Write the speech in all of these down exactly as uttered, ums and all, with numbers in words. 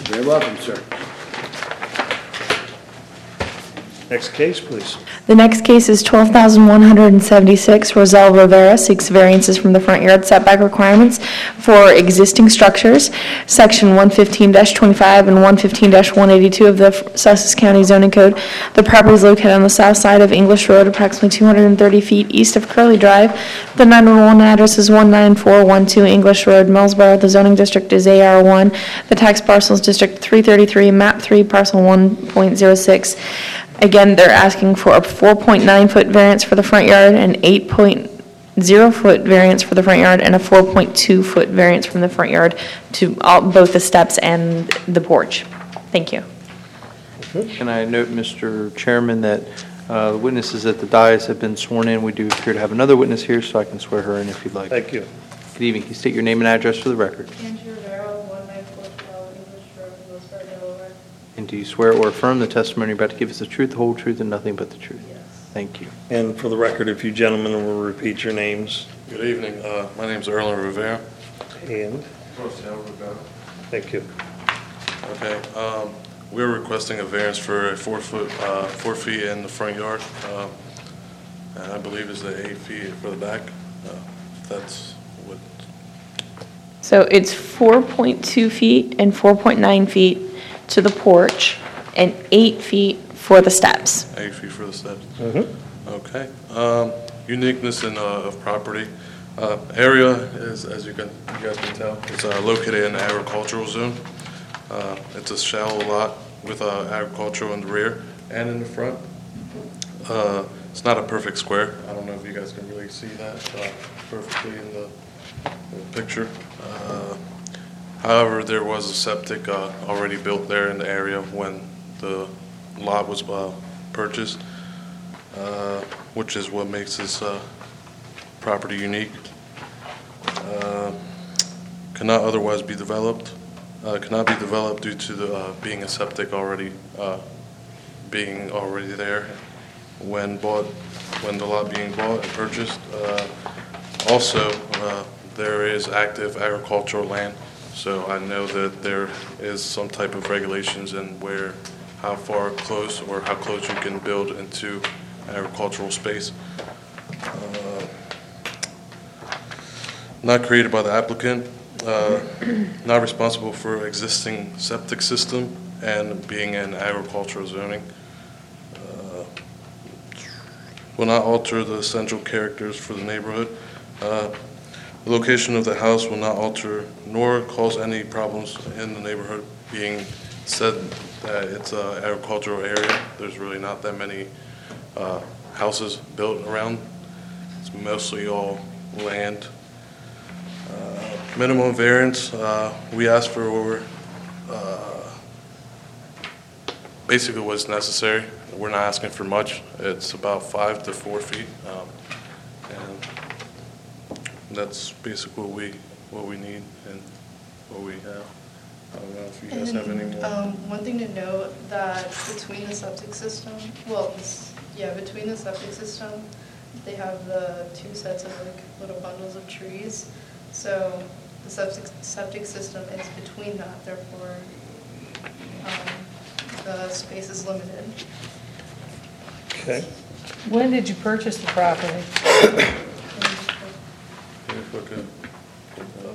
Very welcome, sir. Next case, please. The next case is twelve thousand one hundred seventy-six. Roselle Rivera seeks variances from the front yard setback requirements for existing structures. Section one fifteen twenty-five and one fifteen one eighty-two of the Sussex County Zoning Code. The property is located on the south side of English Road, approximately two hundred thirty feet east of Curly Drive. The nine one one address is one nine four one two English Road, Millsboro. The zoning district is A R one. The tax parcel is District three thirty-three, Map three, Parcel one point zero six. Again, they're asking for a four point nine foot variance for the front yard, an eight point zero foot variance for the front yard, and a four point two foot variance from the front yard to all, both the steps and the porch. Thank you. Can I note, Mister Chairman, that uh, the witnesses at the dais have been sworn in. We do appear to have another witness here, so I can swear her in if you'd like. Thank you. Good evening. Can you state your name and address for the record? Angie Rivera, one nine four twelve English Road, Millsboro, Delaware. And do you swear or affirm the testimony you're about to give is the truth, the whole truth, and nothing but the truth? Yes. Thank you. And for the record, if you gentlemen will repeat your names Good evening. Uh, My name's Erlen Rivera. and, Roselle Rivera. thank you. Okay. um, We're requesting a variance for a four foot, uh, four feet in the front yard. uh, And I believe is the eight feet for the back. Uh, That's what, So it's four point two feet and four point nine feet to the porch, and eight feet for the steps. eight feet for the steps. Mm-hmm. Okay. Um, Uniqueness in, uh, of property. Uh, Area is, as you can, you guys can tell, it's uh, located in the agricultural zone. Uh, It's a shallow lot with uh, agricultural in the rear and in the front. Uh, It's not a perfect square. I don't know if you guys can really see that uh, perfectly in the in the picture. Uh, However, there was a septic uh, already built there in the area when the lot was uh, purchased, uh, which is what makes this uh, property unique. Uh, Cannot otherwise be developed. Uh, Cannot be developed due to the uh, being a septic already uh, being already there when bought, when the lot being bought and purchased. Uh, Also, uh, there is active agricultural land. So I know that there is some type of regulations in where, how far close or how close you can build into agricultural space. Uh, Not created by the applicant, uh, not responsible for existing septic system and being in agricultural zoning. Uh, Will not alter the essential characters for the neighborhood. Uh, The location of the house will not alter nor cause any problems in the neighborhood, being said that it's an agricultural area. There's really not that many uh, houses built around. It's mostly all land. Uh, Minimum variance, uh, we asked for over, uh, basically what's necessary. We're not asking for much. It's about five to four feet. um, and That's basically what we, what we need and what we have. I don't know if you guys have any And, more. um, one thing to note, that between the septic system, well, this- yeah, between the septic system, they have the two sets of like little bundles of trees. So the septic, septic system is between that, therefore, um, the space is limited. Okay. When did you purchase the property? If we could, uh,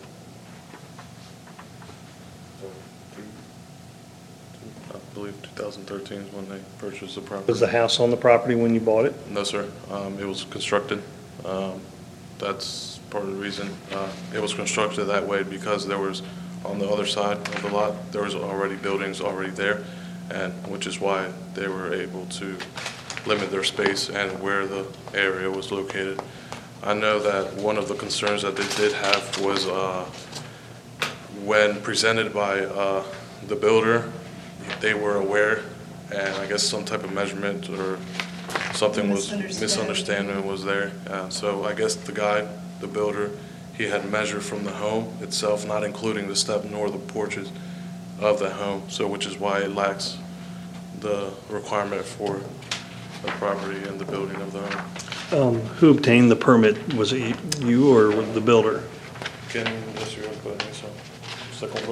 I believe two thousand thirteen is when they purchased the property. Was the house on the property when you bought it? No, sir. Um, It was constructed. Um, That's part of the reason. Uh, It was constructed that way because there was, on the other side of the lot, there was already buildings already there, and which is why they were able to limit their space and where the area was located. I know that one of the concerns that they did have was uh, when presented by uh, the builder, they were aware, and I guess some type of measurement or something was, Misunderstanding. misunderstanding was there. Uh, So I guess the guy, the builder, he had measured from the home itself, not including the step nor the porches of the home, so which is why it lacks the requirement for the property and the building of the home. Um, Who obtained the permit? Was it you or the builder? Can, yes, you're going to put in some second floor?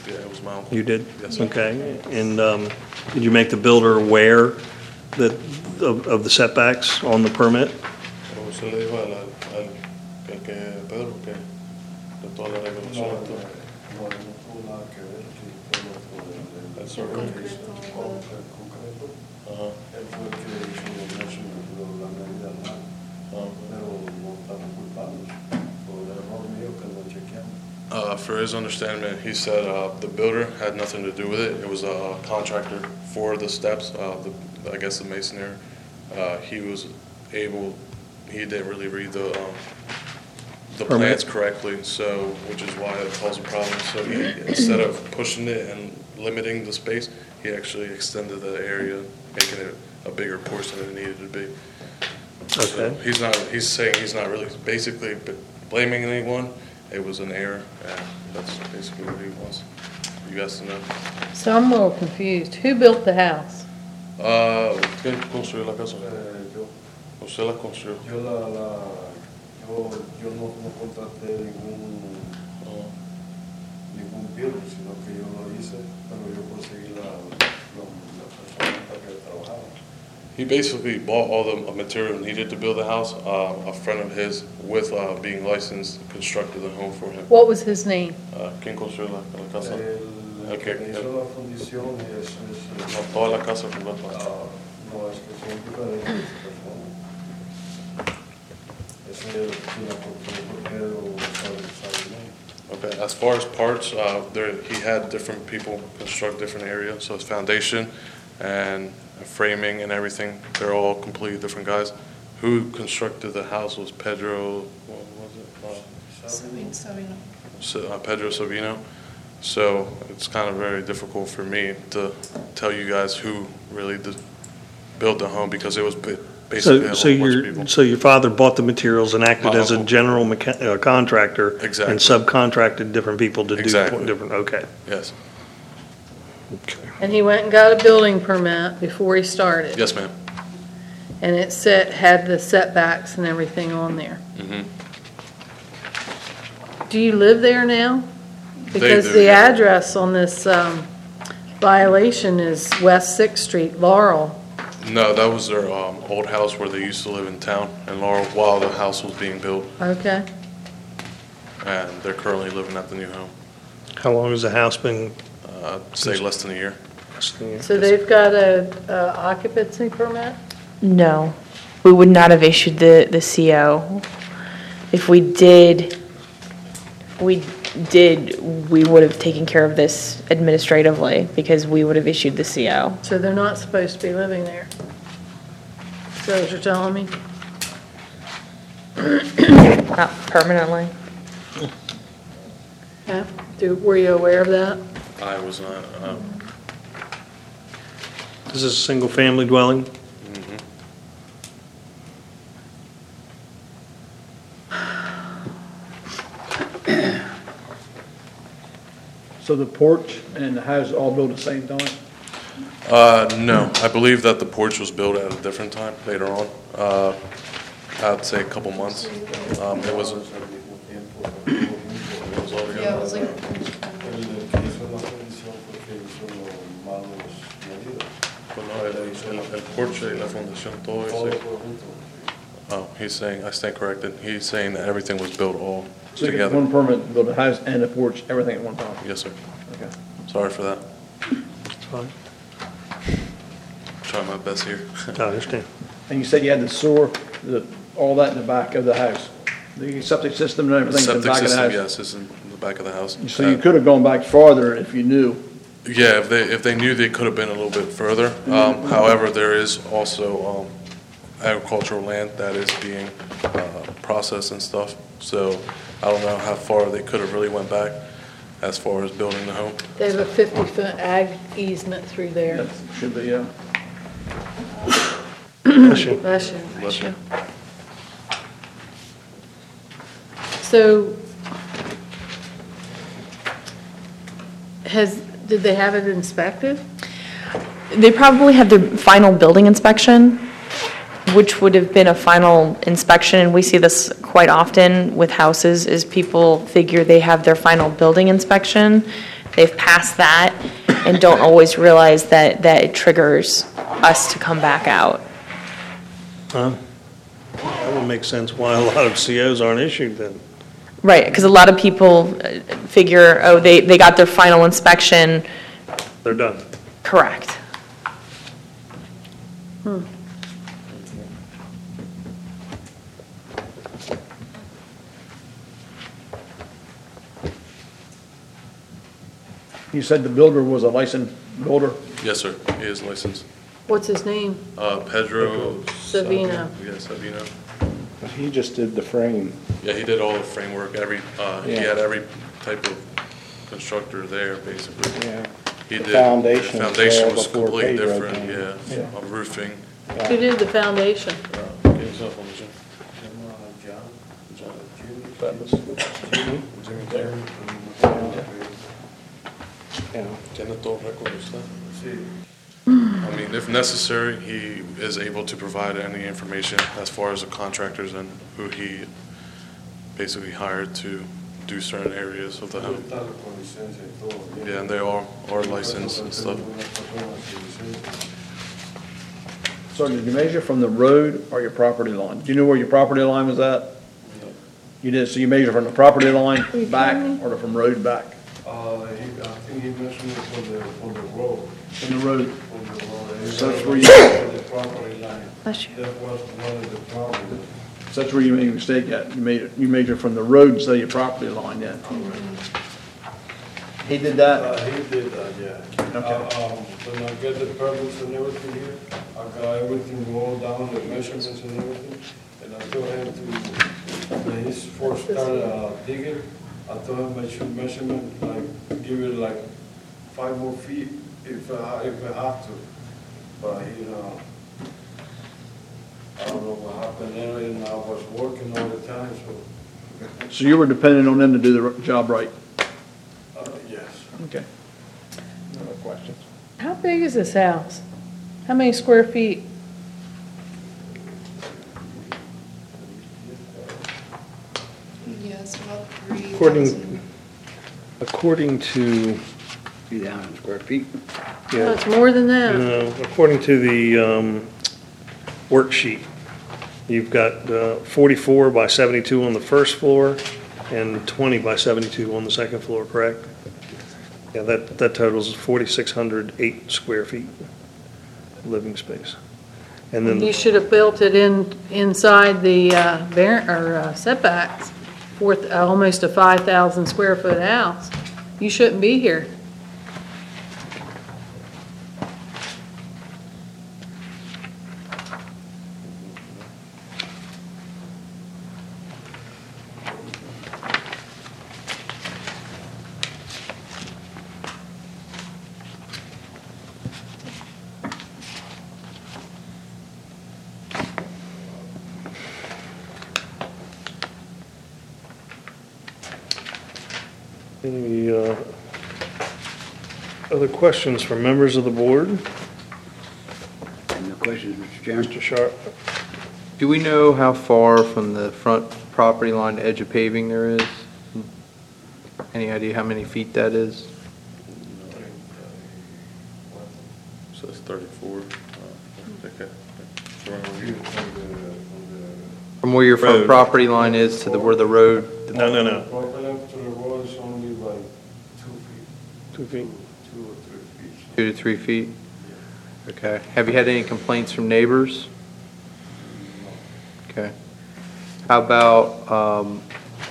Yeah, it was my uncle. You did? Yes. Okay. And um, did you make the builder aware that, of of the setbacks on the permit? O usted le dijo al, al, al que Pedro que de toda la regulación. No, no tuvo nada que ver, que fue nuestro de- That's de- all right. de- con- el concreto. Ajá. Él fue el que hizo los measurements, lo- la medida mal, Um, pero no estamos culpables. Fue el error mío que no chequeamos. Uh, for his understanding, he said uh, the builder had nothing to do with it. It was a contractor for the steps, uh, the, I guess the masonry. Uh, he was able, he didn't really read the, um, the Permit. plans correctly, so, which is why it caused a problem. So he, instead of pushing it and limiting the space, he actually extended the area, making it a bigger portion than it needed to be. So Okay. he's not, he's saying he's not really basically b- blaming anyone. It was an error, and that's basically what he wants you guys to know. So I'm a little confused. Who built the house? Uh, ¿quién construyó la casa? Eh, yo, Usted la construyó. yo, la, la, yo, yo no, no contraté ningún, Uh, ningún builder, sino que yo lo hice, pero yo conseguí la, la, la persona para que trabajara. He basically bought all the material needed to build the house. Uh, a friend of his, with uh, being licensed, constructed the home for him. What was his name? Uh, ¿Quién construyó la, la casa? El, el Ok, que me hizo el- la fundición es, es, No, toda la casa completa. ah, no, es que son diferentes personas. Ese es la Pedro Sabiné. Okay, as far as parts, uh, there, he had different people construct different areas, so his foundation and framing and everything, they're all completely different guys. Who constructed the house was Pedro, what was it? Sabino, Sabino. Uh, So, uh, Pedro Sabino. So it's kind of very difficult for me to tell you guys who really did, built the home, because it was ba- basically a So, so whole bunch of your, people. so your father bought the materials and acted My as a uncle. general mecha- uh, contractor? Exactly. And subcontracted different people to do Exactly. different, okay. Yes, Okay. And he went and got a building permit before he started? yes, ma'am. And it set, had the setbacks and everything on there? Mhm. Do you live there now? Because do, the yeah. address on this um, violation is West Sixth Street, Laurel. No, that was their um, old house where they used to live in town in Laurel while the house was being built, Okay. and they're currently living at the new home. How long has the house been? Uh, say less than a year. So they've got a a occupancy permit? No, we would not have issued the, the C O. If we did, we did, we would have taken care of this administratively because we would have issued the C O. So they're not supposed to be living there? Is that what you're telling me? Not permanently. Yeah. Do, were you aware of that? I was not, um, Is this a single-family dwelling? mhm. So the porch and the house all built at the same time? Uh, no, I believe that the porch was built at a different time later on. Uh, I'd say a couple months. Um, it wasn't, Al mismo tiempo, pero it was all Yeah, it was together. like, el que hizo la fundición fue que hizo los malos medidas. Well, no, el, el, el porch y la fundación, todo Todo eso. fue junto. Oh, he's saying, I stand corrected. He's saying that everything was built all So you get together. one permit, to build a house and a porch, everything at one time? Yes, sir. Okay. Sorry for that. Fine. Trying my best here. I understand. And you said you had the sewer, the, all that in the back of the house? The septic system and The everything in the septic back of the system, house? yes, is in the back of the house. So you Uh, could have gone back farther if you knew? Yeah, if they, if they knew, they could have been a little bit further. Um, however, there is also, um, agricultural land that is being, uh, processed and stuff. So I don't know how far they could have really went back as far as building the home. They have a fifty-foot ag easement through there. That should be, yeah. Bless you. Bless you. Bless you. So has, did they have it inspected? They probably had their final building inspection, which would have been a final inspection, and we see this quite often with houses, is people figure they have their final building inspection, they've passed that and don't always realize that, that it triggers us to come back out. Huh? That would make sense why a lot of C Os aren't issued then. Right, because a lot of people uh, figure, oh, they, they got their final inspection, They're done. correct. You said the builder was a licensed builder? Yes, sir, he is licensed. What's his name? Uh, Pedro. Savino. Yeah, Savino. He just did the frame. Yeah, he did all the framework, every, uh, he Yeah. had every type of constructor there, basically. Yeah. He The did. foundation The was foundation there was before completely Pedro different, came. yeah, Yeah. of roofing. Who did the foundation? Uh, get yourself on the gym. John, That was- Jimmy Terry. Yeah. ¿Tiene todo récord usted? Sí. I mean, if necessary, he is able to provide any information as far as the contractors and who he basically hired to do certain areas of the home. Está con licencia y todo. Yeah, and they are, are licensed and stuff. So did you measure from the road or your property line? Do you know where your property line was at? You did, so you measure from the property line you back kidding me? or from road back? Uh, he, I think he mentioned it on the, on the road, From the road. on the road. So that's where you- On the property line. Bless you. That was one of the problems. So that's where you made a mistake at. You made, it- you measure from the road instead of your property line then. He did that? Uh, he did that, yeah. Okay. Uh, um, when I get the permits and everything here, I got everything rolled down, the measurements and everything, and I told him to, when he first started uh, digging, I told him I should measurement, like, give it like five more feet if I, if I have to. But, you know, I don't know what happened there, and I was working all the time, so, So you were dependent on them to do the r- job right? uh, yes. Okay. No other questions? How big is this house? How many square feet? Yeah, it's about three According, thousand. according to, Three thousand square feet. Oh, yeah, it's more than that. no, according to the um, worksheet, you've got uh, forty-four by seventy-two on the first floor and twenty by seventy-two on the second floor, correct? Yeah, that, that totals forty-six hundred eight square feet living space. And then. You should have built it in, inside the uh, var- or uh, setbacks, for th- almost a five thousand square foot house. You shouldn't be here. Any uh, other questions from members of the board? Any questions, Mister Chairman? Mister Sharp? Do we know how far from the front property line to edge of paving there is? Any idea how many feet that is? So it's thirty-four. uh, okay. From where your front Road. property line is to the, where the road, No, no, no. Property left to the road is only like two feet, Two feet. two or three feet. two to three feet? Okay. Have you had any complaints from neighbors? Okay. How about, um,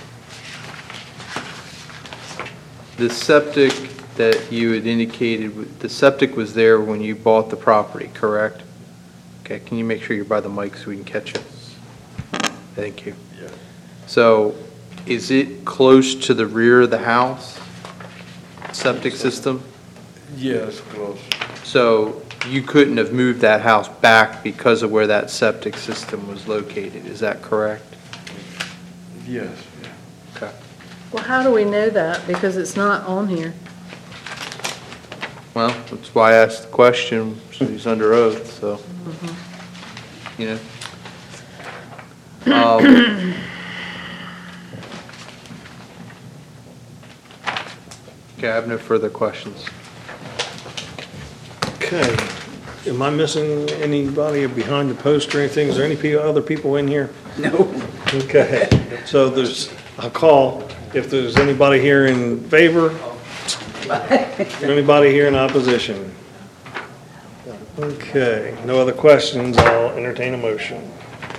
the septic that you had indicated, the septic was there when you bought the property, correct? Okay, can you make sure you're by the mic so we can catch it? Thank you. Yeah. So, is it close to the rear of the house? Septic system? Yes, close. So you couldn't have moved that house back because of where that septic system was located, is that correct? Yes. Okay. Well, how do we know that? Because it's not on here. Well, that's why I asked the question, so he's under oath, so, you know. Um, Okay, I have no further questions. Okay. Am I missing anybody behind the post or anything? Is there any pe- other people in here? No. Okay, so there's, I'll call if there's anybody here in favor, or anybody here in opposition. Okay, no other questions, I'll entertain a motion.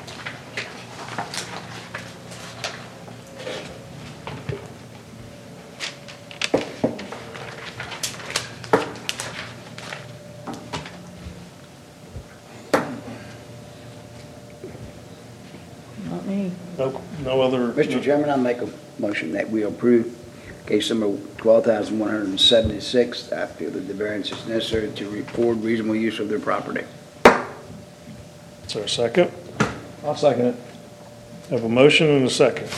Not me. No, no other. Mister Chairman, I make a motion that we approve case number twelve thousand one hundred seventy-six. I feel that the variance is necessary to record reasonable use of their property. Is there a second? I'll second it. Have a motion and a second.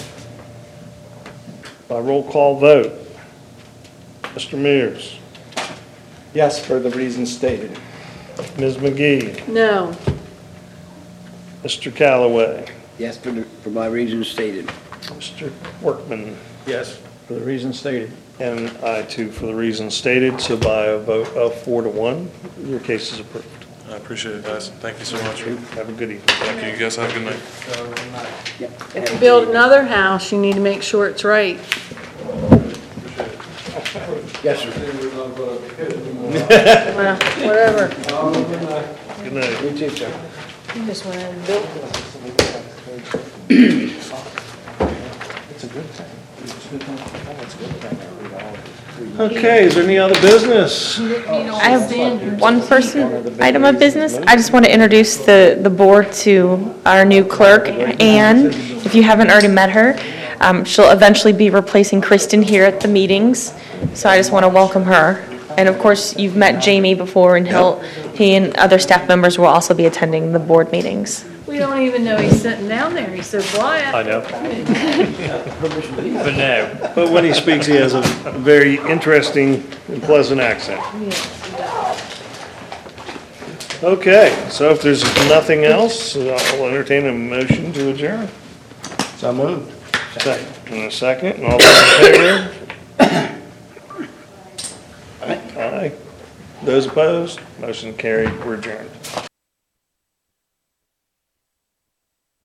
By roll call vote. Mister Mears, Yes, for the reasons stated. Miz McGee, No. Mister Callaway, Yes, for the, for my reasons stated. Mister Workman, Yes, for the reasons stated. and I too for the reasons stated. So by a vote of four to one, your case is approved. I appreciate it, guys. Thank you so much. Have a good evening. Thank you. You guys have a good night. Yeah. If you build another house, you need to make sure it's right. Yes, sir. Well, whatever. Good night. You too, sir. You just went in and built it. It's a good thing. It's a good thing. Oh, it's a good thing. Okay, is there any other business? I have one person, item of business. I just want to introduce the, the board to our new clerk, Anne. If you haven't already met her, um, she'll eventually be replacing Kristen here at the meetings. So I just want to welcome her. And of course, you've met Jamie before, and he'll, he and other staff members will also be attending the board meetings. We don't even know he's sitting down there. He's so quiet. I know. But no. But when he speaks, he has a very interesting and pleasant accent. Okay, so if there's nothing else, I'll entertain a motion to adjourn. So moved. Second. And a second, and all those in favor? Aye. Those opposed? Motion carried, we're adjourned.